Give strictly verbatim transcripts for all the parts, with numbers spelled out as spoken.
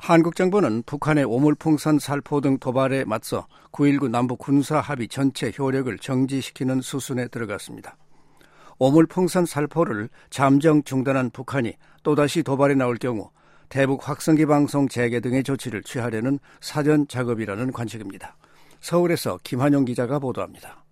한국 정부는 북한의 오물풍선, 살포 등 도발에 맞서 구일구 남북 군사 합의 전체 효력을 정지시키는 수순에 들어갔습니다. 오물풍선, 살포를 잠정 중단한 북한이 또다시 도발에 나올 경우 대북 확성기 방송 재개 등의 조치를 취하려는 사전 작업이라는 관측입니다. 서울에서 김한용 기자가 보도합니다.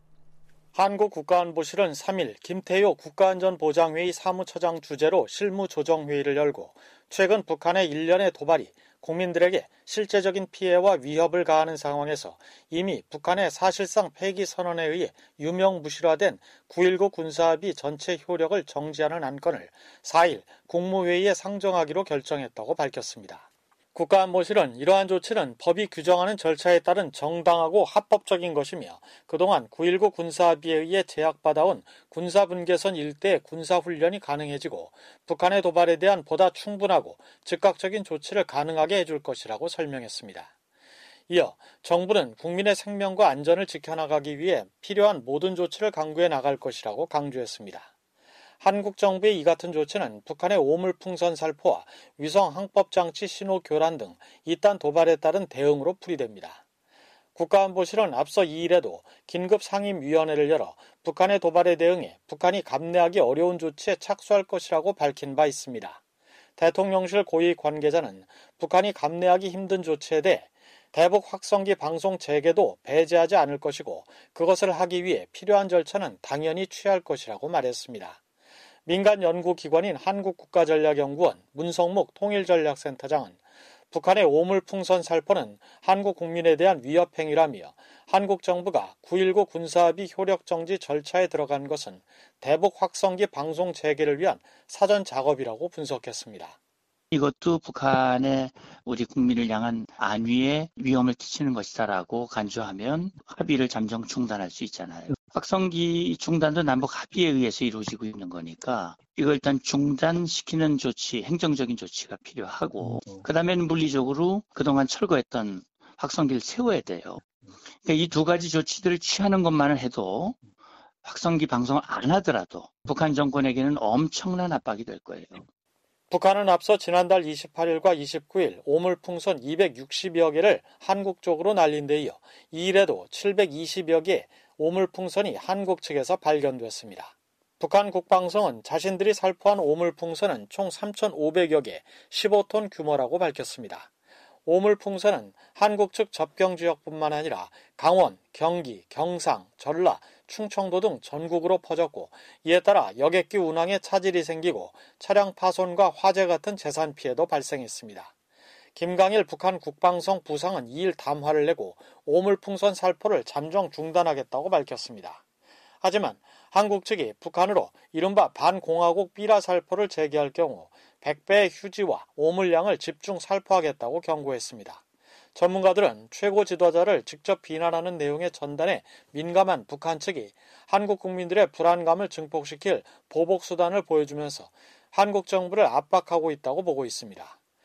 한국국가안보실은 삼일 김태효 국가안전보장회의 사무처장 주재로 실무조정회의를 열고 최근 북한의 일련의 도발이 국민들에게 실제적인 피해와 위협을 가하는 상황에서 이미 북한의 사실상 폐기 선언에 의해 유명무실화된 구일구 군사합의 전체 효력을 정지하는 안건을 사일 국무회의에 상정하기로 결정했다고 밝혔습니다. 국가안보실은 이러한 조치는 법이 규정하는 절차에 따른 정당하고 합법적인 것이며 그동안 구일구 군사합의에 의해 제약받아온 군사분계선 일대의 군사훈련이 가능해지고 북한의 도발에 대한 보다 충분하고 즉각적인 조치를 가능하게 해줄 것이라고 설명했습니다. 이어 정부는 국민의 생명과 안전을 지켜나가기 위해 필요한 모든 조치를 강구해 나갈 것이라고 강조했습니다. 한국 정부의 이 같은 조치는 북한의 오물풍선 살포와 위성 항법장치 신호 교란 등 이딴 도발에 따른 대응으로 풀이됩니다. 국가안보실은 앞서 이일에도 긴급 상임위원회를 열어 북한의 도발에 대응해 북한이 감내하기 어려운 조치에 착수할 것이라고 밝힌 바 있습니다. 대통령실 고위 관계자는 북한이 감내하기 힘든 조치에 대해 대북 확성기 방송 재개도 배제하지 않을 것이고 그것을 하기 위해 필요한 절차는 당연히 취할 것이라고 말했습니다. 민간 연구기관인 한국국가전략연구원 문성묵 통일전략센터장은 북한의 오물풍선 살포는 한국 국민에 대한 위협 행위라며 한국 정부가 구일구 군사합의 효력정지 절차에 들어간 것은 대북 확성기 방송 재개를 위한 사전 작업이라고 분석했습니다. 이것도 북한의 우리 국민을 향한 안위에 위험을 끼치는 것이다라고 간주하면 합의를 잠정 중단할 수 있잖아요. 확성기 중단도 남북 합의에 의해서 이루어지고 있는 거니까 이걸 일단 중단시키는 조치, 행정적인 조치가 필요하고 그다음에는 물리적으로 그동안 철거했던 확성기를 세워야 돼요. 그러니까 이 두 가지 조치들을 취하는 것만을 해도 확성기 방송을 안 하더라도 북한 정권에게는 엄청난 압박이 될 거예요. 북한은 앞서 지난달 이십팔일과 이십구일 오물풍선 이백육십여 개를 한국 쪽으로 날린 데 이어 이일에도 칠백이십여 개의 오물풍선이 한국 측에서 발견됐습니다. 북한 국방성은 자신들이 살포한 오물풍선은 총 삼천오백여 개, 십오 톤 규모라고 밝혔습니다. 오물풍선은 한국 측 접경지역뿐만 아니라 강원, 경기, 경상, 전라, 충청도 등 전국으로 퍼졌고 이에 따라 여객기 운항에 차질이 생기고 차량 파손과 화재 같은 재산 피해도 발생했습니다. 김강일 북한 국방성 부상은 이일 담화를 내고 오물풍선 살포를 잠정 중단하겠다고 밝혔습니다. 하지만 한국 측이 북한으로 이른바 반공화국 삐라 살포를 재개할 경우 백 배의 휴지와 오물량을 집중 살포하겠다고 경고했습니다. 전문가들은 최고 지도자를 직접 비난하는 내용의 전단에 민감한 북한 측이 한국 국민들의 불안감을 증폭시킬 보복수단을 보여주면서 한국 정부를 압박하고 있다고 보고 있습니다.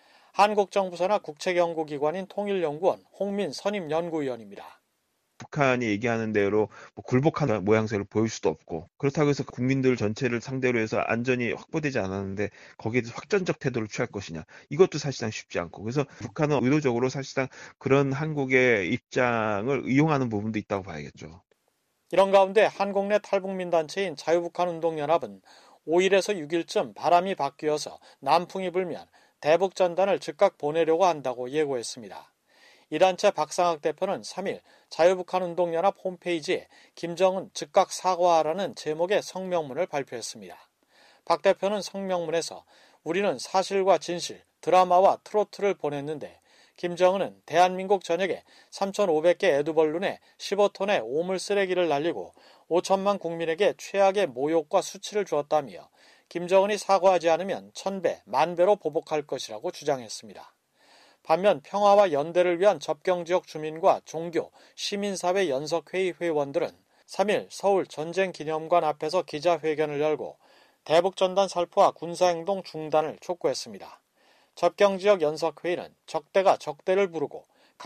한국 정부 산하 국책연구기관인 통일연구원 홍민 선임연구위원입니다. 북한이 얘기하는 대로 뭐 굴복하는 모양새를 보일 수도 없고 그렇다고 해서 국민들 전체를 상대로 해서 안전이 확보되지 않았는데 거기에 대해서 확전적 태도를 취할 것이냐 이것도 사실상 쉽지 않고 그래서 북한은 의도적으로 사실상 그런 한국의 입장을 이용하는 부분도 있다고 봐야겠죠. 이런 가운데 한국 내 탈북민 단체인 자유북한운동연합은 오일에서 육일쯤 바람이 바뀌어서 남풍이 불면 대북전단을 즉각 보내려고 한다고 예고했습니다. 이 단체 박상학 대표는 삼일 자유북한운동연합 홈페이지에 김정은 즉각 사과하라는 제목의 성명문을 발표했습니다. 박 대표는 성명문에서 우리는 사실과 진실, 드라마와 트로트를 보냈는데 김정은은 대한민국 전역에 삼천오백 개 에드벌룬에 십오 톤의 오물 쓰레기를 날리고 오천만 국민에게 최악의 모욕과 수치를 주었다며 김정은이 사과하지 않으면 천배, 만배로 보복할 것이라고 주장했습니다. 반면 평화와 연대를 위한 접경지역 주민과 종교, 시민사회 연석회의 회원들은 삼일 서울 전쟁기념관 앞에서 기자회견을 열고 대북전단 살포와 군사행동 중단을 촉구했습니다. 접경지역 연석회의는 적대가 적대를 부르고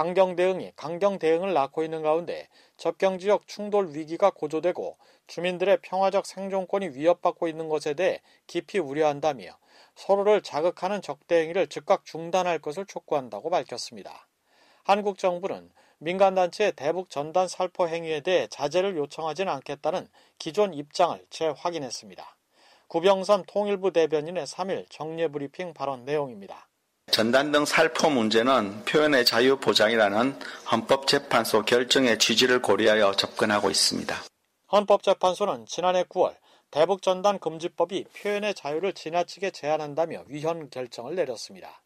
강경대응이 강경대응을 낳고 있는 가운데 접경지역 충돌 위기가 고조되고 주민들의 평화적 생존권이 위협받고 있는 것에 대해 깊이 우려한다며 서로를 자극하는 적대 행위를 즉각 중단할 것을 촉구한다고 밝혔습니다. 한국 정부는 민간단체의 대북 전단 살포 행위에 대해 자제를 요청하지는 않겠다는 기존 입장을 재확인했습니다. 구병선 통일부 대변인의 삼 일 정례브리핑 발언 내용입니다. 전단 등 살포 문제는 표현의 자유 보장이라는 헌법재판소 결정의 취지를 고려하여 접근하고 있습니다. 헌법재판소는 지난해 구월 대북전단 금지법이 표현의 자유를 지나치게 제한한다며 위헌 결정을 내렸습니다.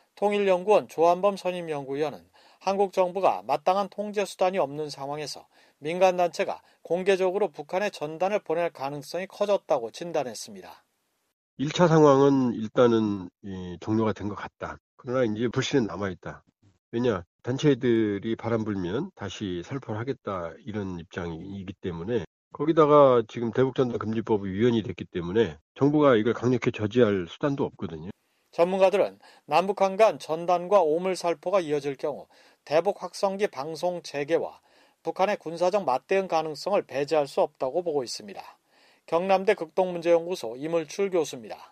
통일연구원 조한범 선임연구위원은 한국 정부가 마땅한 통제 수단이 없는 상황에서 민간단체가 공개적으로 북한에 전단을 보낼 가능성이 커졌다고 진단했습니다. 일 차 상황은 일단은 종료가 된 것 같다. 그러나 이제 불씨는 남아있다. 왜냐? 단체들이 바람 불면 다시 살포를 하겠다 이런 입장이기 때문에 거기다가 지금 대북전단 금지법이 위헌이 됐기 때문에 정부가 이걸 강력히 저지할 수단도 없거든요. 전문가들은 남북한 간 전단과 오물 살포가 이어질 경우 대북 확성기 방송 재개와 북한의 군사적 맞대응 가능성을 배제할 수 없다고 보고 있습니다. 경남대 극동문제연구소 이물출 교수입니다.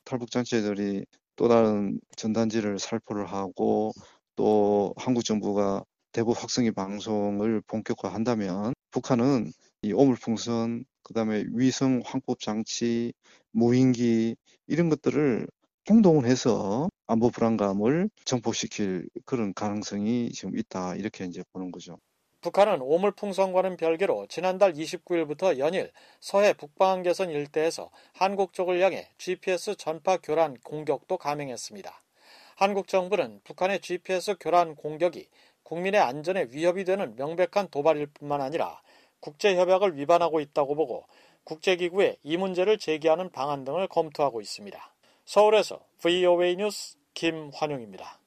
탈북단체들이 또 다른 전단지를 살포를 하고 또 한국 정부가 대북 확성기 방송을 본격화한다면 북한은 이 오물풍선, 그다음에 위성 황법 장치, 무인기 이런 것들을 행동을 해서 안보 불안감을 증폭시킬 그런 가능성이 지금 있다 이렇게 이제 보는 거죠. 북한은 오물풍선과는 별개로 지난달 이십구일부터 연일 서해 북방한계선 일대에서 한국 쪽을 향해 지피에스 전파 교란 공격도 감행했습니다. 한국 정부는 북한의 지피에스 교란 공격이 국민의 안전에 위협이 되는 명백한 도발일 뿐만 아니라 국제협약을 위반하고 있다고 보고 국제기구에 이 문제를 제기하는 방안 등을 검토하고 있습니다. 서울에서 브이오에이 뉴스 김환용입니다.